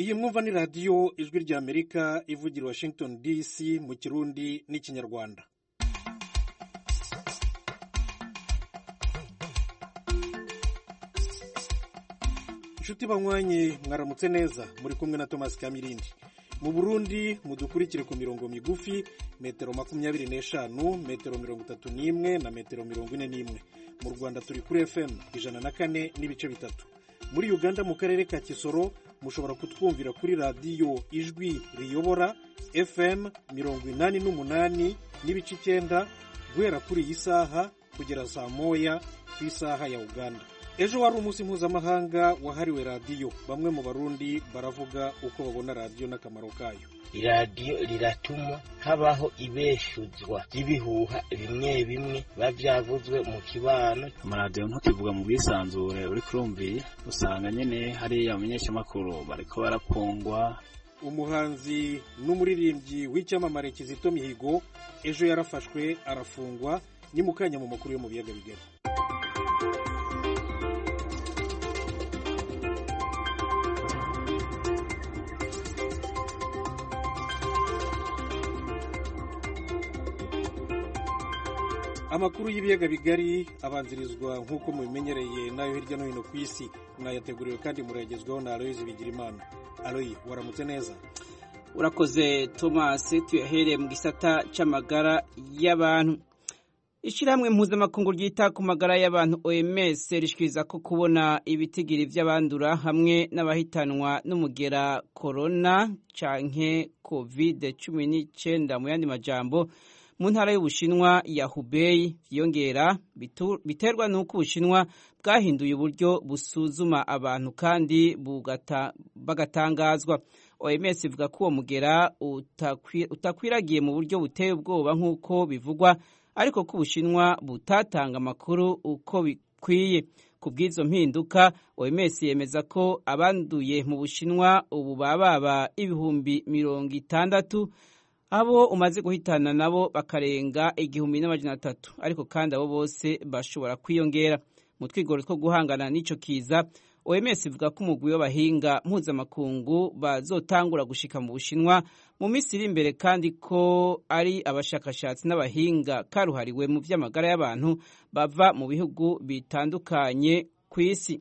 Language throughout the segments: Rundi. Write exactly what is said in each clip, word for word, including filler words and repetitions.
iyi mwumva ni radiyo ijwi rya amerika ivugira Washington D C mu kirundi n'ikinyarwanda. Inshuti banywanyi mwaramutse neza, muri kumwe na Thomas Kamirindi. Mu Burundi mudukurikire ku mirongo migufi metero makumyabiri n'eshanu, metero mirongo itatu n'imwe na metero mirongo ine n'imwe. Mu Rwanda turi kuri F M ijana na kane n'ibice bitatu. Muri Uganda mu karere ka Kisoro mushobora kutwumvira kuri radiyo ijwi riyobora F M mirongo inani n'umunani n'ibice icyenda guhera kuri iyi saha kugera saa moya ku isaha ya Uganda. Ejo wari umunsi mpuzamahanga wahariwe radiyo. Bamwe mu Barundi baravuga uko babona radiyo n'akamaro kayo. Iradiyo riratuma habaho ibeshuzwa ry'ibihuha bimwe bimwe bavyavuzwe mu kibano. Amaradiyo ntukivuga mu bwisanzure uri kurumviye, usanga nyene hari abamenyeshamakuru bariko barapongwa. Umuhanzi n'umuririmbyi w'icyamamare Kizito Mihigo ejo yarafashwe arafungwa. Ni mukanya mu makuru yo mu biyaga bigari. Amakuru y'ibiyaga bigari abanzirizwa nk'uko mubimenyereye nayo hirya no hino ku isi, mwayateguriwe kandi muragezwaho na Aloyizi Bigirimana. Aloyi, waramutse neza? Urakoze Thomas. Tuyahereye mu gisata c'amagara y'abantu. Ishirahamwe mpuzamakungu ryita ku magara y'abantu O M S rishikiriza ko kubona ibitigiri vy'abandura hamwe n'abahitanwa n'umugera corona canke covid cumi n'icyenda mu yandi majambo mu ntara y'Ubushinwa ya Hubei vyiyongera, biterwa n'uko Ubushinwa bwahinduye uburyo busuzuma abantu kandi bugata, bagatangazwa. O M S ivuga ko uwo mugera utakwiragiye mu buryo buteye ubwoba nk'uko bivugwa, ariko ko Ubushinwa butatanga amakuru uko bikwiye. Ku bw'izo mpinduka, O M S yemeza ko abanduye mu Bushinwa ubu bababa ibihumbi mirongo itandatu, abo umaze guhitana nabo bakarenga igihumbi n'amajana atatu, ariko kandi abo bose bashobora kwiyongera. Mu twigoro two guhangana n'ico kiza, O M S ivuga ko umugwi w'abahinga mpuzamakungu bazotangura gushika mu Bushinwa mu minsi iri imbere, kandi ko ari abashakashatsi n'abahinga karuhariwe mu vy'amagara y'abantu bava mu bihugu bitandukanye ku isi.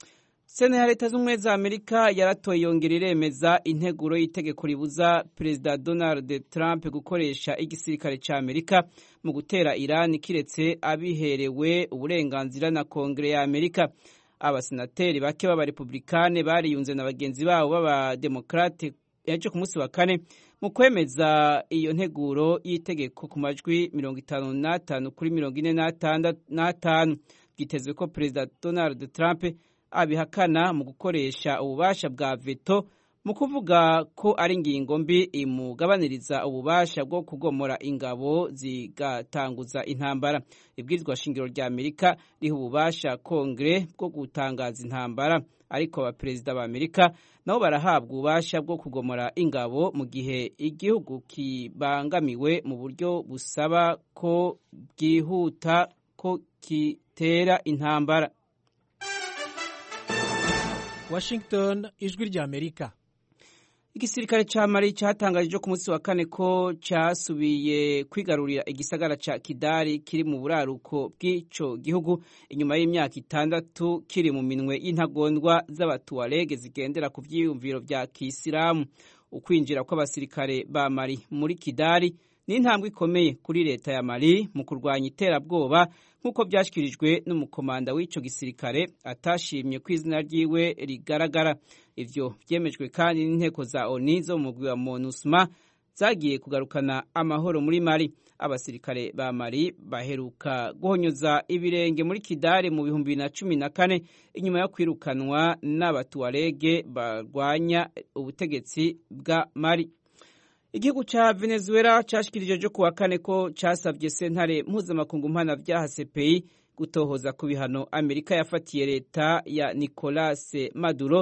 Sena ya Leta z'Ubumwe za Amerika yaratoye yongera iremeza integuro y'itegeko ribuza Perezida Donald Trump gukoresha igisirikare ca Amerika mu gutera Iran kiretse abiherewe uburenganzira na Kongere ya Amerika. Abasenateri bake b'abarepublikane bariyunze na bagenzi babo b'abademokrate ejo ku munsi wa kane mu kwemeza iyo nteguro y'itegeko ku majwi mirongo itanu n'atanu kuri mirongo ine n'atanu. Byitezwe ko Perezida Donald Trump abihakana mu gukoresha ububasha bwa veto, mu kuvuga ko ari ingingo mbi imugabaniriza ububasha bwo kugomora ingabo zigatanguza intambara. Ibwirizwa shingiro rya Amerika riha ububasha Kongere bwo gutangaza intambara, ariko abaperezida ba Amerika nabo barahabwa ububasha bwo kugomora ingabo mu gihe igihugu kibangamiwe mu buryo busaba ko bwihuta ko kitera intambara. Washington, ijwi rya Amerika. Igisirikare ca Mali cyatangaje ku munsi wa kane ko cyasubiye kwigarurira igisagara ca Kidal kiri mu buraruko bw'ico gihugu inyuma y'imyaka itandatu kiri mu minwe y'intagondwa z'abatuarege zigendera ku vyiyumviro vya Kisilamu. Ukwinjira kw'abasirikare ba Mali muri Kidal ni intambwe ikomeye kuri leta ya Mali mu kurwanya iterabwoba, nk'uko byashyikirijwe n'umukomanda w'ico gisirikare atashimye ko izina ryiwe rigaragara. Ivyo vyemejwe kandi n'inteko za O N U zo mu mugwi wa MONUSMA zagiye kugarukana amahoro muri Mali. Abasirikare ba Mali baheruka guhonyoza ibirenge muri Kidal mu bihumbi bibiri na cumi na kane inyuma yo kwirukanwa n'abatuarege barwanya ubutegetsi bwa Mali. Igihugu ca Venezuela cashikirije jo kuwa kane ko casavye sentare mpuzamakungu mpanavyaha C P I gutohoza ku bihano Amerika yafatiye leta ya Nicolas Maduro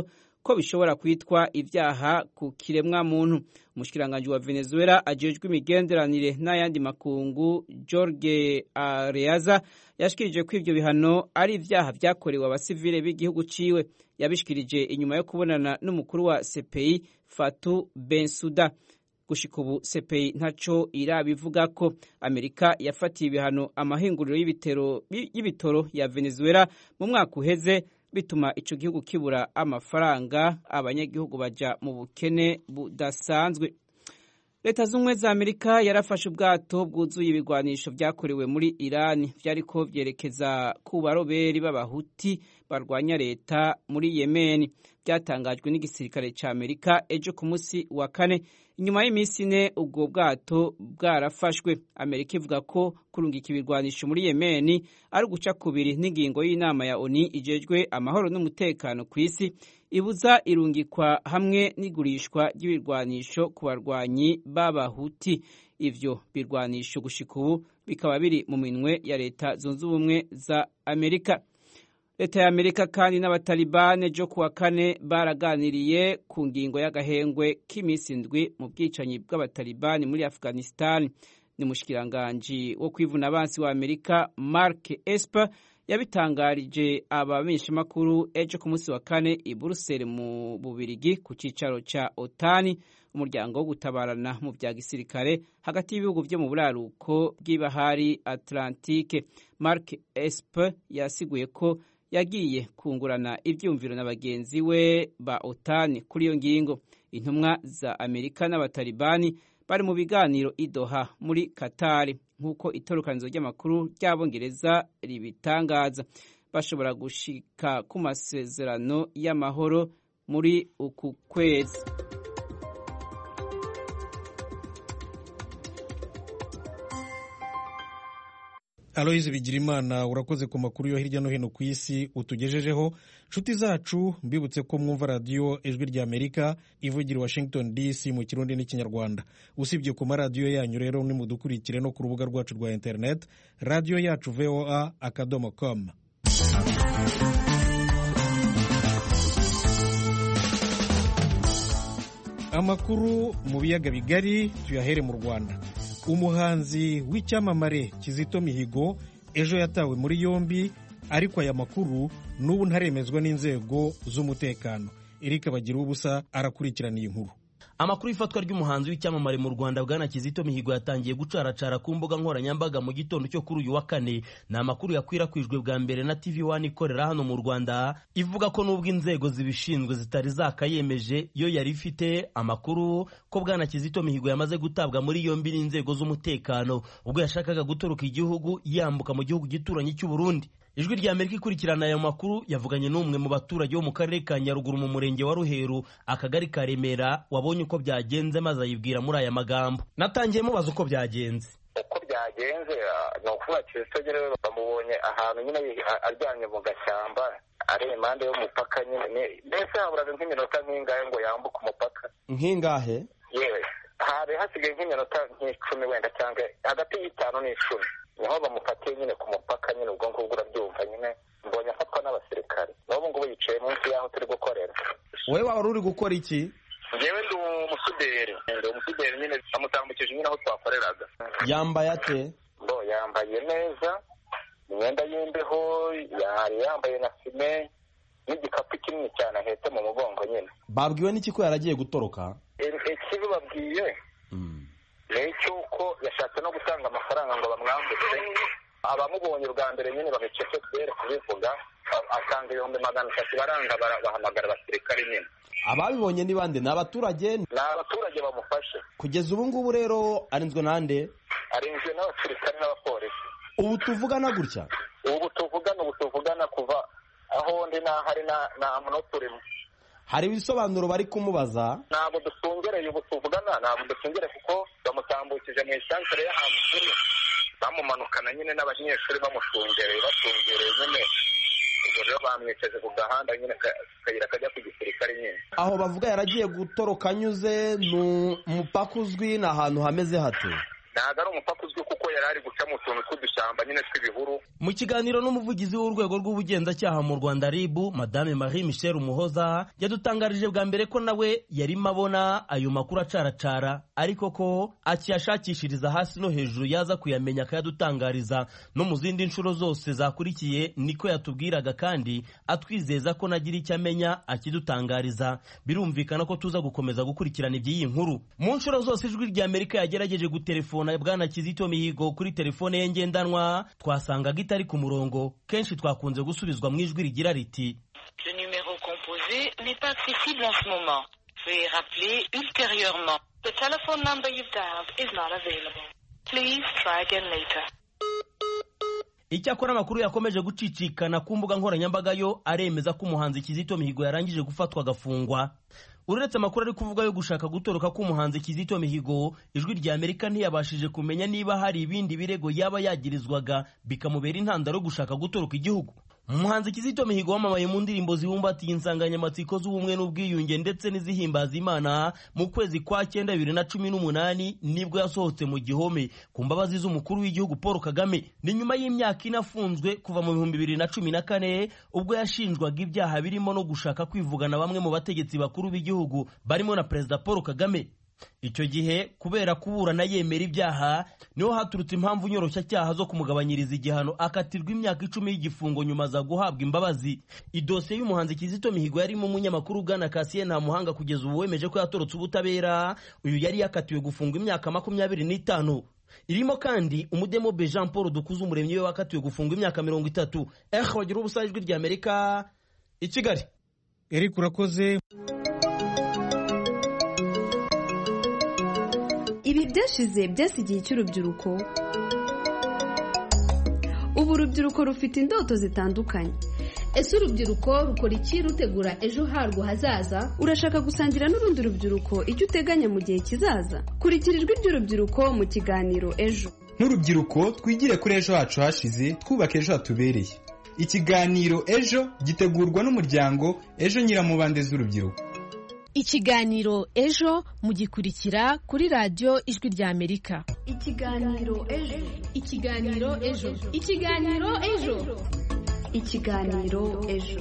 ko bishobora kwitwa ivyaha ku kiremwa muntu. Umushikiranganji wa Venezuela ajejwe imigenderanire n'ayandi makungu Jorge Areaza yashikirije ko ivyo bihano ari ivyaha vyakorewe abasivile b'igihugu ciwe. Yabishikirije inyuma yo kubonana n'umukuru wa C P I Fatou Bensouda. Gushika ubu C P I ntaco irabivuga ko. Amerika yafatiye ibihano amahinguriro y'ibitero y'ibitoro ya Venezuela mu mwaka uheze, bituma ico gihugu kibura amafaranga, abanyagihugu baja mu bukene budasanzwe. Leta z'Ubumwe za Amerika yarafashe ubwato bwuzuye ibigwanisho vyakorewe muri Iran vyariko vyerekeza ku baroberi b'abahuti barwanya leta muri Yemen. Byatangajwe n'igisirikare ca Amerika ejo ku munsi wa kane, inyuma y'imisi ine ubwo bwato bwarafashwe. Amerika ivuga ko kurungika ibirwanisho muri Yemen ari guca kubiri n'ingingo y'inama ya O N U ijejwe amahoro n'umutekano ku isi, ibuza irungikwa hamwe n'igurishwa ry'ibirwanisho ku barwanyi b'abahuti. Ivyo birwanisho gushika ubu bikaba biri mu minwe ya Leta Zunze Ubumwe za Amerika. Leta ya Amerika kandi n'abatalibane jo kuwa kane baraganiriye ku ngingo y'agahengwe k'imisi indwi mu bwicanyi bw'abatalibani muri Afghanistan. Ni mushikiranganje wo kwivuna abansi wa Amerika Mark Esper yabitangarije abamenyeshamakuru ejo ku munsi wa kane i Brussels mu Bubirigi ku cicaro ca OTAN, umuryango wo gutabarana mu vya gisirikare hagati y'ibihugu vyo mu buraruko bw'ibahari Atlantique. Mark Esper yasiguye ko yagiye kungurana ivyumviro na bagenzi we ba OTAN kuri iyo ngingo. Intumwa za Amerika n'abatalibani bari mu biganiro i Doha muri Qatar, nk'uko itorokanizo ry'amakuru ry'Abongereza ribitangaza. Bashobora gushika ku masezerano y'amahoro muri uku kwezi. Aloise Bigirimana, urakoze ku makuru yo hirya no hino ku isi utugejejeho. Nshuti zacu, mbibutse ko mwumva radiyo Ijwi rya Amerika ivugira Washington D C mu Kirundi n'Ikinyarwanda. Usibye ku maradiyo yanyu rero, nimudukurikire no ku rubuga rwacu rwa internet, radiyo yacu V O A akadomo com. Amakuru mu biyaga bigari tuyahere mu Rwanda. Umuhanzi w'icyamamare Kizito Mihigo ejo yatawe muri yombi, ariko aya makuru n'ubu ntaremezwa n'inzego z'umutekano. Eric Bagirubusa arakurikirana iyi nkuru. Amakuru ifatwa ry'umuhanzi w'icyamamare mu Rwanda bwana Kizito Mihigo yatangiye gucaracara ku mbuga nkoranyambaga mu gitondo cyo kuri uyu wa kane. Ni amakuru yakwirakwijwe bwa mbere na T V one ikorera hano mu Rwanda, ivuga ko nubwo inzego zibishinzwe zitari zakayemeje, yo yari ifite amakuru ko bwana Kizito Mihigo yamaze gutabwa muri yombi n'inzego z'umutekano ubwo yashakaga gutoroka igihugu yambuka mu gihugu gituranye cy'u Burundi. Ijwi rya Amerika ikurikirana aya makuru yavuganye n'umwe mu baturage bo mu karere ka Nyaruguru mu murenge wa Ruheru akagari ka Remera wabonye uko byagenze maze ayibwira muri aya magambo. Natangiye mubaza uko byagenze. Uko byagenze ni ukuvuga Kizito rero bamubonye ahantu nyine aryamye mu gashyamba ari impande y'umupaka nyine, mbese haburaga nk'iminota nk'ingahe ngo yambuke umupaka. Nk'ingahe? Yewe hari hasigaye nk'iminota nk'icumi wenda cyangwa hagati y'itanu n'icumi niho bamufatiye nyine ku mupaka. Nyine ubwo ngubwo urabyumva, nyine mbonye afatwa n'abasirikare, n'ubu ngubu yicaye munsi y'aho turi gukorera. Wowe waba uri gukora iki? Njyewe ndi umusuderi, ndi umusuderi nyine amutambukije nyine aho twakoreraga. Yambaye ate? Bo yambaye neza, imyenda y'imbeho, yari yambaye na fime n'igikapu kinini cyane ahetse mu mugongo nyine. Babwiwe n'iki ko yaragiye gutoroka? Ikibi babwiye ni icy'uko yashatse no gutanga amafaranga ngo bamwambutse. Abamubonye ubwa mbere nyine babicece kubera kubivuga, atanga ibihumbi magana atatu baranga, bahamagara abasirikare nyine. Ababibonye ni bande? Ni abaturage? Ni abaturage bamufashe. Kugeza ubu ngubu rero arinzwe nande? Arinzwe n'abasirikare n'abapolisi. Ubu tuvugana gutya? Ubu tuvugana ubu tuvugana kuva aho ndi n'ahari nta munota urimo. Hari ibisobanuro bari kumubaza? Ntabwo dusungereye ubu tuvugana, ntabwo dusungereye kuko bamutambukije mu isantere y'ahamukuru, bamumanukana nyine n'abanyeshuri bamushungereye basungereye nyine. Ubwo rero bamwicaje ku gahanda nyine kayira kajya ku gisirikare nyine. Aho bavuga yaragiye gutoroka anyuze mu mupaka uzwi, ni ahantu hameze hate? ntabwo ari umupaka uzwi kuko yari ari guca mu tuntu tw'udushyamba nyine tw'ibihuru. Mu kiganiro n'umuvugizi w'urwego rw'ubugenzacyaha mu Rwanda R I B, Madame Marie Michel Umuhoza, yadutangarije bwa mbere ko nawe yarimo abona ayo makuru acaracara, ariko ko akiyashakishiriza hasi no hejuru yaza kuyamenya akayadutangariza no mu zindi nshuro zose zakurikiye. Niko yatubwiraga kandi atwizeza ko nagira icyo amenya akidutangariza. Birumvikana ko tuza gukomeza gukurikirana iby'iyi nkuru. Mu nshuro zose ijwi rya Amerika yagerageje gutelefona Bwana Kizito Mihigo kuri telefone ye ngendanwa, twasangaga itari ku murongo. Kenshi twakunze gusubizwa mu ijwi rigira riti: Le numéro composé n'est pas accessible en ce moment. Veuillez rappeler ultérieurement. The telephone number you've dialed is not available. Please try again later. Icyakora amakuru yakomeje gucicikana ku mbuga nkoranyambaga yo aremeza ko umuhanzi Kizito Mihigo yarangije gufatwa agafungwa. Uretse amakuru ari kuvuga yo gushaka gutoroka k'umuhanzi Kizito Mihigo, ijwi rya Amerika ntiyabashije kumenya niba hari ibindi birego yaba yagirizwaga bikamubera intandaro gushaka gutoroka igihugu. Umuhanzi Kizito Mihigo wamamaye mu ndirimbo zibumbatiye insanganyamatsiko z'ubumwe n'ubwiyunge ndetse n'izihimbaza Imana, mu kwezi kwa cyenda bibiri na cumi n'umunani nibwo yasohotse mu gihome ku mbabazi z'umukuru w'igihugu Paul Kagame. Ni nyuma y'imyaka inafunzwe kuva mu bihumbi bibiri na cumi na kane ubwo yashinjwaga ibyaha birimo no gushaka kwivugana bamwe mu bategetsi bakuru b'igihugu barimo na Perezida Paul Kagame. Icyo gihe kubera kuburana yemera ibyaha niho haturutse impamvu nyoroshyacyaha zo kumugabanyiriza igihano akatirwa imyaka icumi y'igifungo nyuma za guhabwa imbabazi. Idosiye y'umuhanzi Kizito Mihigo yarimo umunyamakuru Bwana Cassien Ntamuhanga kugeza ubu wemeje ko yatorotse ubutabera. Uyu yari yakatiwe gufungwa imyaka makumyabiri n'itanu. Irimo kandi umudemobe Jean Paul Dukuze Umuremyi we wakatiwe gufungwa imyaka mirongo itatu. Eh wagira ubusa ijwi rya Amerika i Kigali. Eric urakoze. Ibi byashize byasigiye cy'urubyiruko. Ubu urubyiruko rufite indoto zitandukanye. Ese urubyiruko rukora iki rutegura ejo harwo hazaza? Urashaka gusangira n'urundi rubyiruko icyo uteganya mu gihe kizaza? Kurikira ijwi ry'urubyiruko mu kiganiro Ejo. Nk'urubyiruko twigire kuri ejo hacu hashize, twubaka ejo hatubereye. Ikiganiro Ejo gitegurwa n'umuryango Ejo Nyiramubande z'urubyiruko. Ikiganiro Ejo mugikurikira kuri radio Ijwi rya Amerika. Ikiganiro Ejo. Ikiganiro Ejo. Ikiganiro Ejo. Ikiganiro Ejo.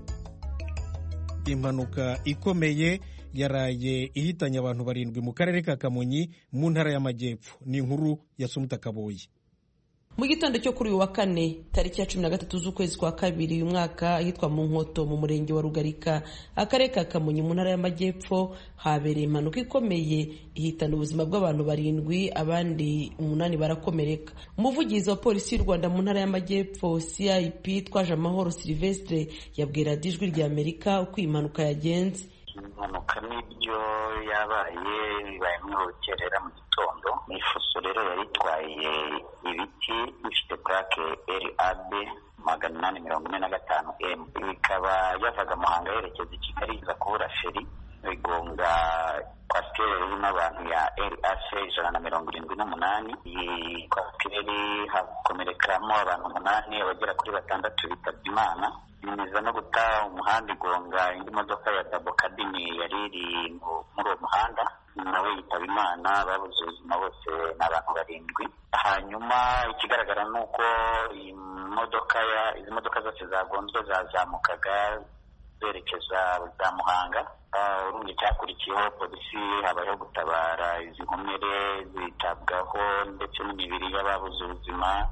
Impanuka ikomeye yaraye ihitanye abantu barindwi mu karere ka Kamonyi mu ntara y'Amajyepfo. Ni inkuru ya Sumuta Kaboyi. Mu gitondo cyo kuri uyu wa kane tariki ya cumi na gatatu z'ukwezi kwa kabiri uyu mwaka ahitwa mu Nkoto mu murenge wa Rugarika akarere ka Kamonyi mu ntara y'Amajyepfo habereye impanuka ikomeye ihitana ubuzima bw'abantu barindwi, abandi umunani barakomereka. Umuvugizi wa polisi y'u Rwanda mu ntara y'Amajyepfo C I P Twaje Amahoro Sylvestre yabwira Ijwi rya Amerika uko impanuka yagenze. Impanuka n'ibyo yabaye bibaye mu rukerera mu gitondo. Ni ifuso rero yari itwaye ibiti bifite plaque R A B magana inani mirongo ine na gatanu M. Ikaba yavaga Muhanga yerekeza i Kigali iza kubura feri bigonga kwasiteri irimo abantu ya R A C ijana na mirongo irindwi n'umunani. Iyi kwasiteri hakomerekamo abantu umunani, abagera kuri batandatu bitabye Imana. Niza no guta umuhanda igonga indi modoka ya Dabo Kadini yari iri muri uwo muhanda, nawe yitaba Imana. Babuze ubuzima bose n'abantu barindwi. Hanyuma ikigaragara ni uko imodoka ya izi modoka zose zagonzwe zazamukaga zerekeza za Muhanga. Urundi cyakurikiyeho polisi habayeho gutabara izi nkomere zitabwaho ndetse n'imibiri y'ababuze ubuzima.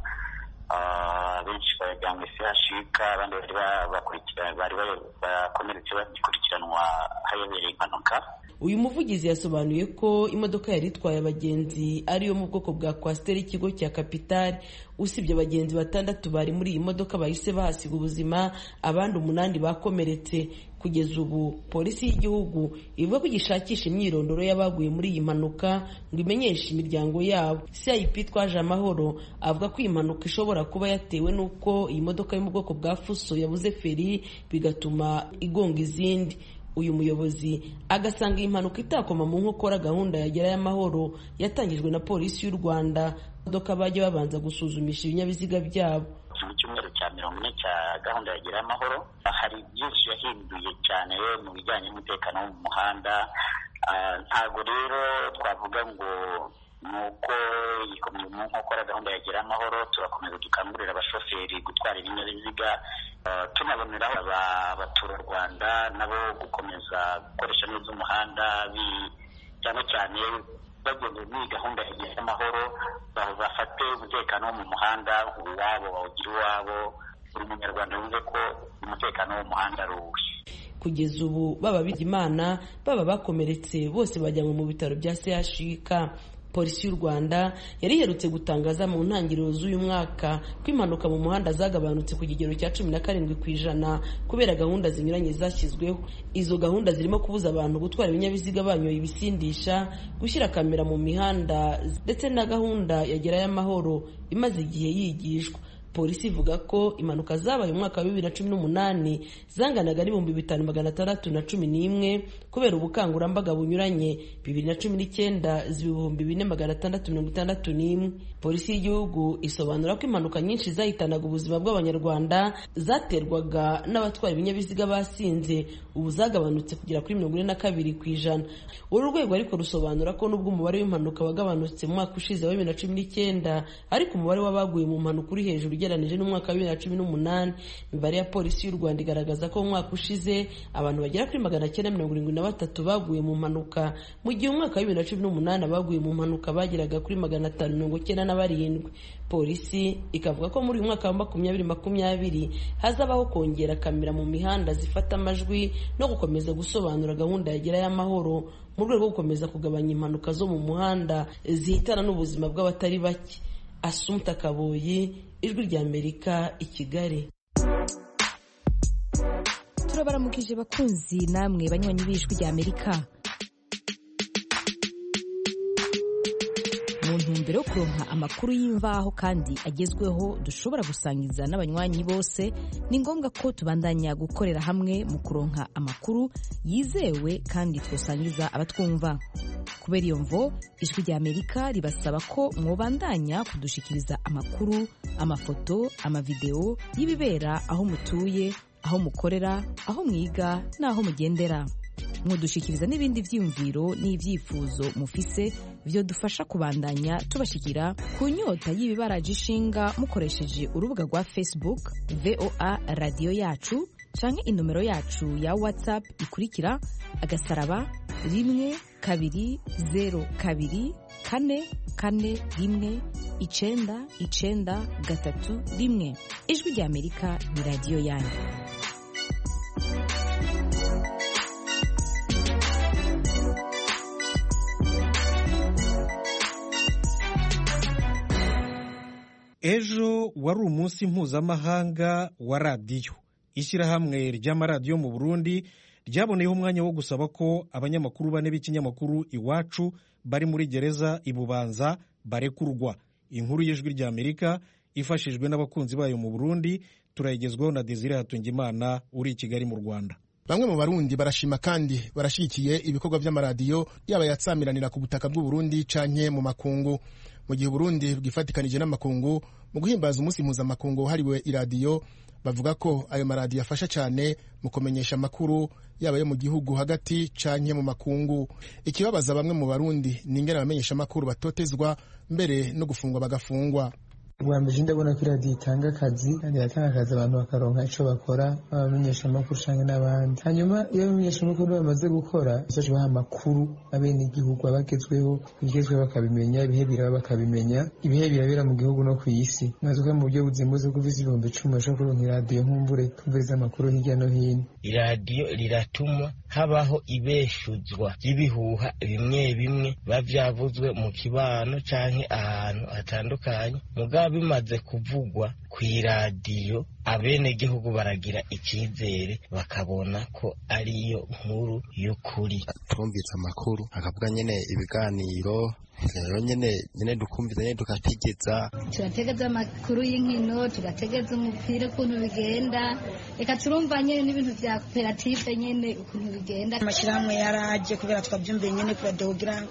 Benshi bajyanywe C H U, abandi bari bakurikirana bari bakomeretse bagikurikiranwa hayobereye impanuka. Uyu muvugizi yasobanuye ko imodoka yari itwaye abagenzi ariyo mu bwoko bwa Coaster ikigo cya Capital. Usibye abagenzi batandatu bari muri iyi modoka bahise bahasiga ubuzima, abandi umunani bakomeretse. Kugeza ubu polisi y'igihugu ivuga ko gishakisha imyirondoro y'abaguye muri iyi mpanuka ngo imenyeshe imiryango yabo. C I P Twaje Amahoro avuga ko iyi mpanuka ishobora kuba yatewe n'uko iyi modoka yo mu bwoko bwa Fuso yabuze feri bigatuma igonga izindi. Uyu muyobozi agasanga iyi mpanuka itakoma mu nkokora gahunda ya Gerayo Amahoro yatangijwe na polisi y'u Rwanda. Imodoka bajya babanza gusuzumisha ibinyabiziga byabo. Mu cyumweru cya mirongo ine cya gahunda ya Gerayo Amahoro hari byinshi yahinduye cyane mu bijyanye n'umutekano wo mu muhanda. Ntabwo rero twavuga ngo nuko nkokora gahunda ya Gira Amahoro turakomeza dukangurira abashoferi gutwara ibinyabiziga tunaboneraho abaturarwanda nabo gukomeza gukoresha neza umuhanda cyane cyane bageze muri gahunda ya Gira Amahoro bafate umutekano wo mu muhanda uwabo bawugira uwabo buri munyarwanda yumve ko umutekano wo mu muhanda ari uwe. Kugeza ubu baba Imana baba bakomeretse bose bajyanwe mu bitaro bya C H U K. Polisi y'u Rwanda yari iherutse gutangaza mu ntangiriro z'uyu mwaka ko impanuka mu muhanda zagabanutse ku kigero cya cumi na karindwi ku ijana kubera gahunda zinyuranye zashyizweho. Izo gahunda zirimo kubuza abantu gutwara ibinyabiziga banyoye ibisindisha, gushyira kamera mu mihanda ndetse na gahunda ya Gerayo Amahoro imaze igihe yigishwa. Polisi ivuga ko impanuka zabaye mu mwaka wa bibiri na cumi n'umunani zanganaga n'ibihumbi bitanu magana atandatu na cumi n'imwe kubera ubukangurambaga bunyuranye. Bibiri na cumi n'icyenda ziba ibihumbi bine magana atandatu mirongo itandatu n'imwe. Polisi y'igihugu isobanura ko impanuka nyinshi zahitanaga ubuzima bw'abanyarwanda zaterwaga n'abatwara ibinyabiziga basinze, ubu zagabanutse kugera kuri mirongo ine na kabiri ku ijana. Uru rwego ariko rusobanura ko nubwo umubare w'impanuka wagabanutse mu mwaka ushize wa bibiri na cumi n'icyenda, ariko umubare w'abaguye mu mpanuka uri hejuru ugereranije n'umwaka wa bibiri na cumi n'umunani. Imibare ya Polisi y'u Rwanda igaragaza ko mu mwaka ushize abantu bagera kuri magana cyenda mirongo irindwi na batatu baguye mu mpanuka, mu gihe umwaka wa bibiri na cumi n'umunani abaguye mu mpanuka bageraga kuri magana atanu mirongo icyenda na barindwi. Polisi ikavuga ko muri uyu mwaka wa makumyabiri makumyabiri hazabaho kongera kamera mu mihanda zifata amajwi no gukomeza gusobanura gahunda ya Gerayo Amahoro mu rwego rwo gukomeza kugabanya impanuka zo mu muhanda zihitana n'ubuzima bw'abatari bake. Assumpta Kaboyi, Ijwi ry'Amerika, i Kigali. Turabaramukije bakunzi namwe banywanyi b'Ijwi ry'Amerika. Mu ntumbero yo kuronka amakuru y'imvaho kandi agezweho dushobora gusangiza n'abanywanyi bose, ni ngombwa ko tubandanya gukorera hamwe mu kuronka amakuru yizewe kandi twosangiza abatwumva. Kubera iyo mvo, Ijwi ry'Amerika ribasaba ko mwobandanya kudushikiriza amakuru, amafoto, amavideo y'ibibera aho mutuye, aho mukorera, aho mwiga n'aho mugendera. Mwodushikiriza n'ibindi vyiyumviro n'ivyifuzo mufise vyo dufasha kubandanya tubashikira ku nyota y'ibibaraje ishinga mukoresheje urubuga rwa Facebook V O A Radio Yacu canke inomero yacu ya WhatsApp ikurikira agasaraba rimwe kabiri zero kabiri kane kane rimwe icenda icenda gatatu rimwe. Ijwi ry'Amerika ni radio yanyu. Ejo wari umunsi mpuzamahanga wa radiyo. Ishyirahamwe ry'amaradiyo mu Burundi ryaboneyeho umwanya wo gusaba ko abanyamakuru bane b'ikinyamakuru Iwacu bari muri gereza i Bubanza barekurwa. Inkuru y'Ijwi ry'Amerika ifashijwe n'abakunzi bayo mu Burundi turayigezwaho na Desire Hatungimana uri i Kigali mu Rwanda. Bamwe mu Barundi barashima kandi barashigikiye ibikorwa by'amaradiyo yaba yatsamiranira ku butaka bw'u Burundi canke mu makungu. Mu gihe Burundi bwifatikanije n'amakungu mu guhimbaza umunsi mpuzamakungu wahariwe iradiyo, bavuga ko ayo maradiyo afasha cyane mu kumenyesha amakuru yaba yo mu gihugu hagati canke mu makungu. Ikibabaza bamwe mu Barundi ni ingene abamenyesha amakuru batotezwa mbere no gufungwa bagafungwa. Ubwambere ndabona ko iradiyo itanga akazi kandi yatanga akazi abantu bakaronka ico bakora, abamenyesha amakuru canke n'abandi. Hanyuma iyo abamenyesha amakuru bamaze gukora baje baha amakuru abene igihugu abagezweho, ibigezweho bakabimenya, ibihe biraba bakabimenya, ibihe birabera mu gihugu no kw'isi. Maze ko mu buryo buzimbuze kuviza ibihumbi icumi bashobora kuronka iradiyo nkumbure kumviriza amakuru hirya no hino. Iradiyo riratuma habaho ibeshuzwa ry'ibihuha bimwe bimwe biba vyavuzwe mu kibano canke ahantu hatandukanye. Muga bimaze kuvugwa ku iradiyo abenegihugu baragira icyizere bakabona ko ariyo nkuru y'ukuri. Twumvise amakuru akavuga nyene ibiganiro rero nyene nyene dukumviza nyene tugategeza turategeza amakuru y'inkino, tugategeza umupira ukuntu bigenda, reka turumva nyene n'ibintu vya koperative nyene ukuntu bigenda. Amashirahamwe yaraje kubera twavyumviye nyene kuradogira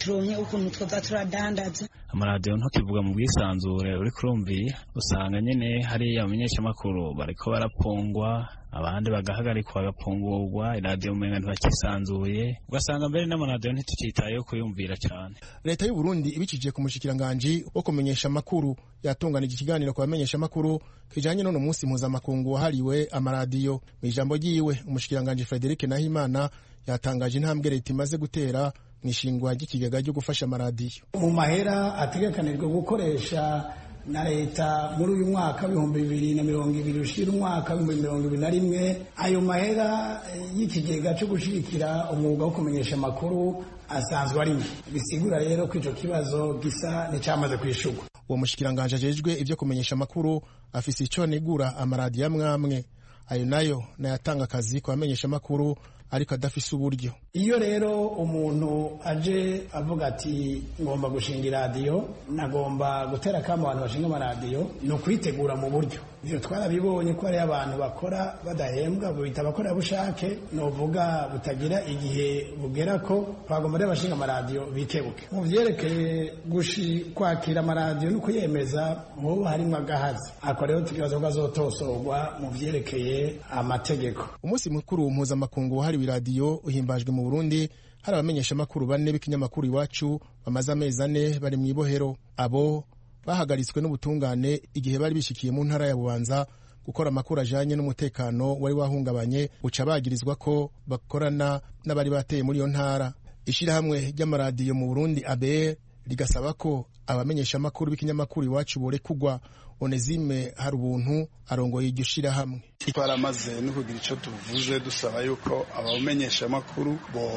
turonke ukuntu twoza turadandaza. Amaradiyo ntukivuga mu bwisanzure uri kurumviye usanga nyene hariya abamenyeshamakuru bariko barapungwa abandi bagahagarikwa bagapungurwa iradiyo umenga ntibakisanzuye ugasanga mbere n'amaradiyo ntitucitayeho kuyumvira cyane. Leta y'u Burundi ibicije ku mushikiranganji wo kumenyesha amakuru yatunganije ikiganiro ku bamenyesha amakuru kijanye n'uno munsi mpuzamakungu wahariwe amaradiyo. Mu ijambo ryiwe umushikiranganji Frederic Nahimana yatangaje intambwe leta imaze gutera mu ishingwa ry'ikigega ryo gufasha amaradiyo. Mu mahera ategekanijwe gukoresha na leta muri uyu mwaka w'ibihumbi bibiri na mirongo ibiri ushira umwaka w'ibihumbi mirongo ibiri na rimwe, ayo mahera y'ikigega cyo gushigikira umwuga wo kumenyesha amakuru asanzwe arimo. Bisigura rero ko ico kibazo gisa n'icamaze kwishurwa. Uwo mushikiranganje ajejwe ivyo kumenyesha amakuru afise ico negura amaradiyo amwamwe, ayo nayo nayatanga akazi ku bamenyesha amakuru ariko adafise uburyo. Iyo rero umuntu aje avuga ati ngomba gushinga iradiyo, nagomba gutera kama abantu bashinga amaradiyo, no kwitegura mu buryo. Ivyo twarabibonye ko ari abantu bakora badahembwa, bita abakora bushake, novuga butagira igihe bugera ko bagomba rero bashinga amaradiyo bikebuke. Mu vyerekeye gushi kwakira amaradiyo no kuyemeza ho harimo agahazi. Ako rero tukibazo ko azotosorwa mu vyerekeye amategeko. Umunsi mukuru mpuzamakungu wahariwe iradiyo uhimbajwe mu Burundi. Hari abamenyesha amakuru bane b'ikinyamakuru Iwacu bamaze amezi ane bari mu ibohero. Abo bahagaritswe n'ubutungane igihe bari bishikiye mu ntara ya Bubanza gukora amakuru ajanye n'umutekano wari wahungabanye, buca bagirizwa ko bakorana n'abari bateye muri iyo ntara. Ishirahamwe ry'amaradiyo mu Burundi A B R rigasaba ko abamenyesha amakuru b'ikinyamakuru Iwacu borekugwa. Onezime hari ubuntu arongoye iryo shirahamwe. Twaramaze no kugira ico tuvuze dusaba yuko abamenyesha amakuru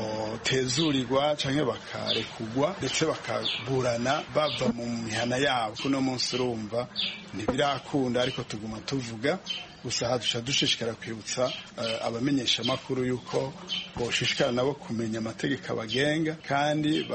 botezurirwa canke bakarekugwa ndetse bakaburana bava mu mihana yabo. Kuno munsi urumva ntibirakunda ariko tuguma tuvuga gusa hadusha dushishikara kwibutsa uh, abamenyesha amakuru yuko boshishikara nabo kumenya amategeko abagenga kandi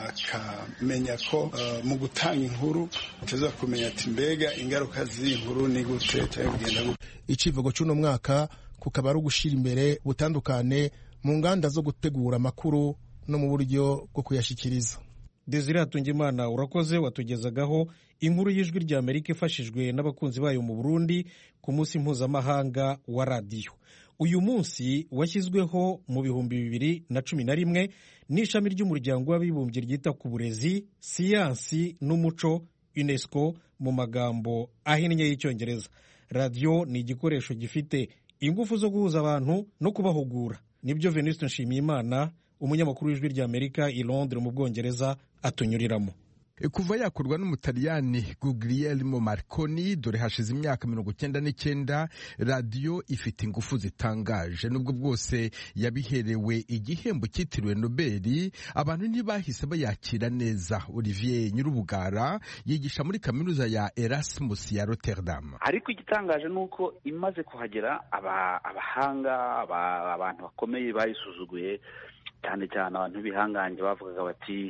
bakamenya ko uh, mu gutanga inkuru tuza kumenya ati mbega ingaruka z'inkuru ni gute cyangwa kugenda gute. Icivugo cy'uno mwaka kukaba ari ugushira imbere butandukane mu nganda zo gutegura amakuru no mu buryo bwo kuyashikiriza. Desire Hatungimana urakoze, watugezagaho inkuru y'ijwi rya Amerika ifashijwe n'abakunzi bayo mu Burundi ku munsi mpuzamahanga wa radiyo. Uyu munsi washyizweho mu bihumbi bibiri na cumi na rimwe n'ishami ry'umuryango w'abibumbye ryita ku burezi, siyansi n'umuco UNESCO mu magambo ahinnye y'icyongereza. Radiyo ni igikoresho gifite ingufu zo guhuza abantu no kubahugura. Nibyo Venuste Nshimiyimana, umunyamakuru w'ijwi rya Amerika i Londres mu Bwongereza, atunyuriramo. Kuva yakorwa n'umutaliyani Guglielmo Marconi, dore hashize imyaka mirongo cyenda n'icyenda, radiyo ifite ingufu zitangaje. Nubwo bwose yabiherewe igihembo cyitiriwe Nobeli, abantu ntibahise bayakira neza. Olivier Nyirubugara yigisha muri kaminuza ya Erasmus ya Rotterdam. Ariko igitangaje nuko imaze kuhagera abahanga aba abantu bakomeye bayisuzuguye, cyane cyane abantu bihanganye bavugaga bati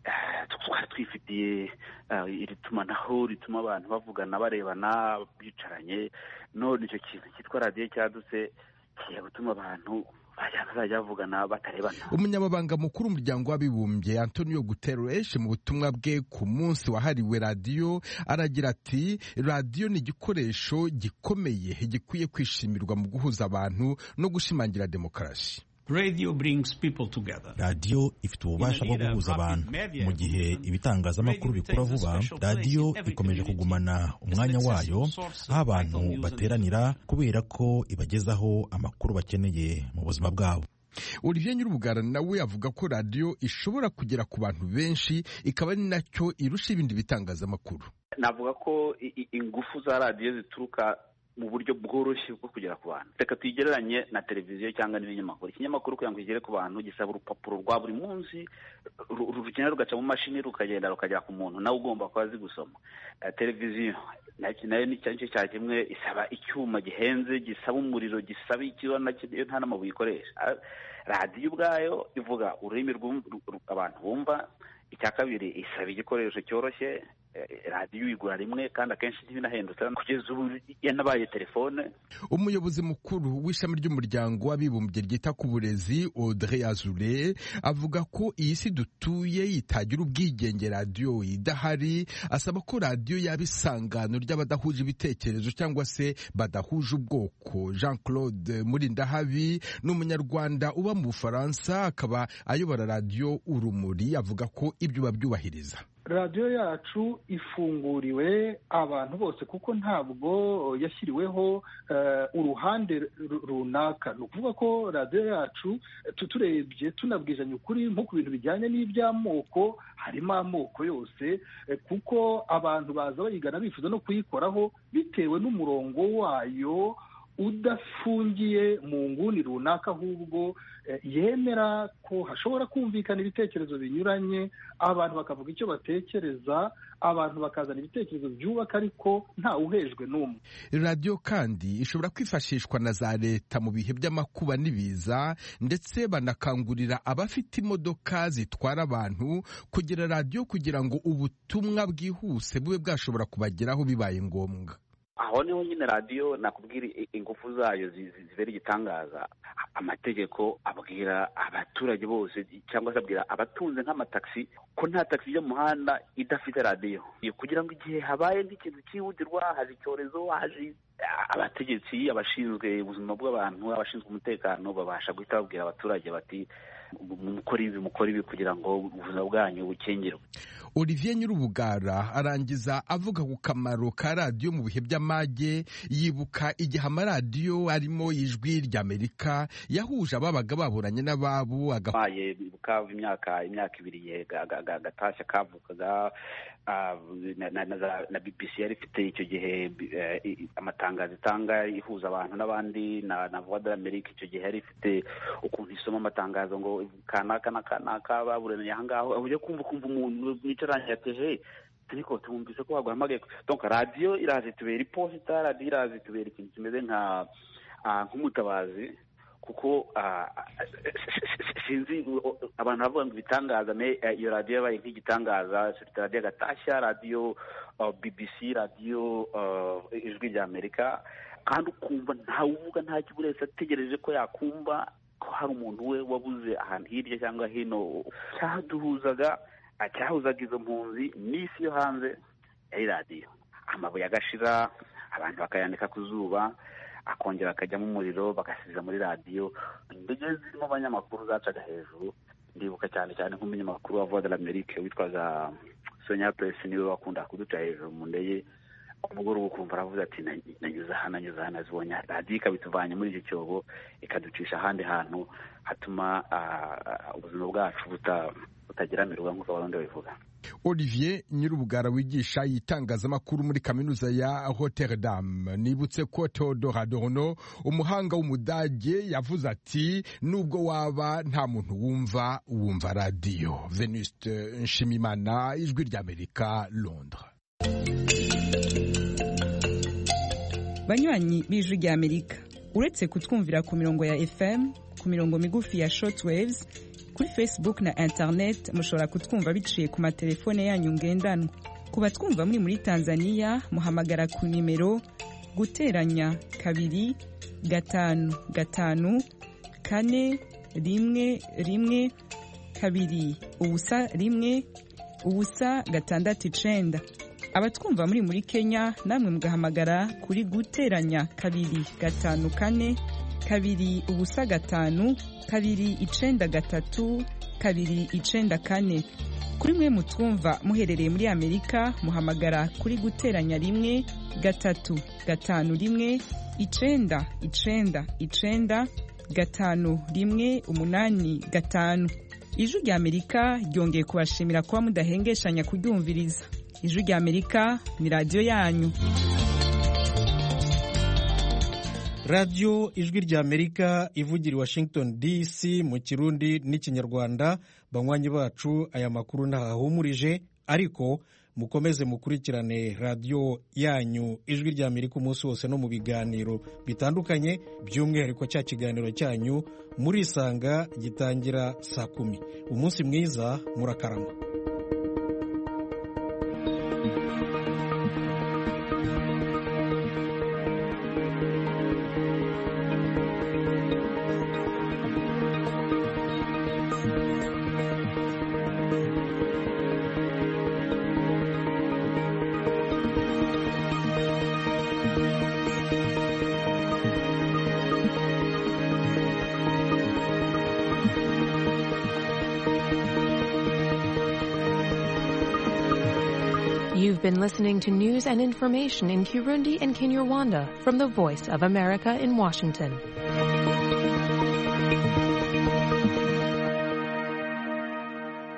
twari twifitiye iri tumanaho rituma abantu bavugana barebana bicaranye, none icyo kintu cyitwa radiyo cyadutse kigiye gutuma abantu bazajya bavugana batarebana. Umunyamabanga mukuru w'umuryango w'abibumbye Antonio Guterres mu butumwa bwe ku munsi wahariwe radiyo aragira ati radiyo ni igikoresho gikomeye gikwiye kwishimirwa mu guhuza abantu no gushimangira demokarasi. Radio brings people together. Radiyo ifite ububasha bwo guhuza abantu. Mu gihe ibitangazamakuru bikura vuba, radiyo ikomeje kugumana umwanya wayo aho abantu bateranira kubera ko ibagezaho amakuru bakeneye mu buzima bwabo. Olivier Nyirubugara nawe avuga ko radiyo ishobora kugera ku bantu benshi, ikaba ari nacyo irusha ibindi bitangazamakuru. Navuga ko ingufu za radiyo zituruka mu buryo bworoshye bwo kugera ku bantu. Reka tuyigereranye na televiziyo cyangwa n'ibinyamakuru. Ikinyamakuru kugira ngo kigere ku bantu gisaba urupapuro rwa buri munsi, rugenda rugaca mu mashini rukagenda rukagera ku muntu nawe ugomba kuba azi gusoma. Televiziyo nayo ni cyo cya kimwe, isaba icyuma gihenze, gisaba umuriro, gisaba ikiro nta n'amabuye ikoresha. Radiyo ubwayo ivuga ururimi abantu bumva. Icya kabiri isaba igikoresho cyoroshye, radiyo uyigura rimwe kandi akenshi ntibinahendutse kugeza ubu yanabaye telefone. Umuyobozi mukuru w'ishami ry'umuryango w'abibumbye ryita ku burezi Audrey Azoulay avuga ko iyi si dutuye yitagira ubwigenge radiyo idahari, asaba ko radiyo yaba isangano ry'abadahuje ibitekerezo cyangwa se badahuje ubwoko. Jean Claude Murindahabi ni umunyarwanda uba mu Bufaransa akaba ayobora radiyo Urumuri, avuga ko ibyo babyubahiriza. radiyo yacu ifunguriwe abantu bose kuko ntabwo yashyiriweho uh, uruhande runaka. Ni ukuvuga ko radiyo yacu tuturebye tunabwizanya ukuri nko ku bintu bijyanye n'iby'amoko, harimo amoko yose, kuko abantu baza bayigana bifuza no kuyikoraho bitewe n'umurongo wayo udafungiye mu nguni runaka, ahubwo yemera ko hashobora kumvikana ibitekerezo binyuranye, abantu bakavuga icyo batekereza, abantu bakazana ibitekerezo byubaka ariko nta uhejwe n'umwe. Radiyo kandi ishobora kwifashishwa na za leta mu bihe by'amakuba n'ibiza, ndetse banakangurira abafite imodoka zitwara abantu kugira radiyo kugira ngo ubutumwa bwihuse bube bwashobora kubageraho bibaye ngombwa. Aho niho nyine radiyo nakubwira ingufu zayo zibera igitangaza. Amategeko abwira abaturage bose cyangwa se abwira abatunze nk'amataxi ko nta taxi yo mu muhanda idafite radiyo, kugira ngo igihe habaye nk'ikintu cyihutirwa, haje icyorezo, haje abategetsi, abashinzwe ubuzima bw'abantu, abashinzwe umutekano babasha guhita babwira abaturage bati mukora ibi mukora ibi kugira ngo ubuzima bwanyu bukingirwe. Olivier Nyirubugara arangiza avuga ku kamaro ka radiyo mu bihe by'amage, yibuka igihe amaradiyo arimo Ijwi ry'Amerika yahuje ababaga baburanye n'ababo. Agabaye bukava imyaka imyaka ibiri gatashya kavukaga na B B C yari ifite icyo gihe amatangazo itanga ihuza abantu n'abandi, na Voix d'Amerique icyo gihe yari ifite ukuntu isoma amatangazo ngo kanaka na kanaka baburanye aha ngaho, ujye kumva kumva umuntu mwicaranye yateje ariko tumvise ko baguhamagaye. Donc radiyo iraza itubera iposita, radiyo iraza itubera ikintu kimeze nka nk'umutabazi, kuko sinzi abantu bavuga ngo ibitangaza, iyo radiyo yabaye nk'igitangaza. Radiyo gatashya, radiyo B B C, radiyo Ijwi ry'Amerika, kandi ukumva ntawe uvuga nta kiburetse ategereje ko yakumva ko hari umuntu we wabuze ahantu hirya cyangwa hino. Cyaduhuzaga cyahuzaga izo mpunzi n'isi yo hanze yari radiyo. Amabuye agashira, abantu bakayanika ku zuba, akongera akajyamo umuriro bagasiza muri radiyo. Indege zirimo abanyamakuru zacaga hejuru. Ndibuka cyane cyane nk'umunyamakuru wa Voix de l'Amérique witwaga Sonia Press, niwe wakunda kuduca hejuru mu ndege. Umugoroba ukumva aravuze ati nanyuze aha nanyuze aha, nazibonye radiyo ikabituvanye muri icyo cyobo ikaducisha ahandi hantu hatuma ubuzima bwacu butagiramirwa nk'uko abarundi babivuga. Olivier Nyirubugara wigisha itangazamakuru muri kaminuza ya Rotterdam, nibutse ko Theodor Adorno umuhanga w'umudage yavuze ati nubwo waba nta muntu wumva wumva radiyo. Venuste Nshimimana, Ijwi ry'Amerika, Londres. Banywanyi b'Ijwi ry'Amerika, uretse kutwumvira ku mirongo ya F M, ku mirongo migufi ya shortwaves, kuri Facebook na internet mushobora kutwumva biciye ku matelefone yanyu ngendanwa. Ku batwumva muri muri Tanzania muhamagara ku nimero guteranya kabiri gatanu gatanu kane rimwe rimwe kabiri ubusa rimwe ubusa gatandatu icenda. Abatwumva muri muri Kenya namwe mugahamagara kuri guteranya kabiri gatanu kane kabiri ubusa gatanu kabiri icenda gatatu kabiri icenda kane. Kuri mwe mutwumva muherereye muri Amerika muhamagara kuri guteranya rimwe gatatu gatanu rimwe icenda icenda icenda gatanu rimwe umunani gatanu. Ijwi ry'Amerika ryongeye kubashimira kuba mudahengeshanya kuryumviriza. Ijwi ry'Amerika ni radiyo yanyu. radiyo Ijwi ry'Amerika ivugira i Washington D C mu Kirundi n'Ikinyarwanda. Banywanyi bacu, aya makuru ntahahumurije, ariko mukomeze mukurikirane radiyo yanyu Ijwi ry'Amerika umunsi wose no mu biganiro bitandukanye, by'umwihariko cya kiganiro cyanyu murisanga gitangira saa kumi. Umunsi mwiza, murakarama. You've been listening to news and information in Kirundi and Kinyarwanda from the Voice of America in Washington.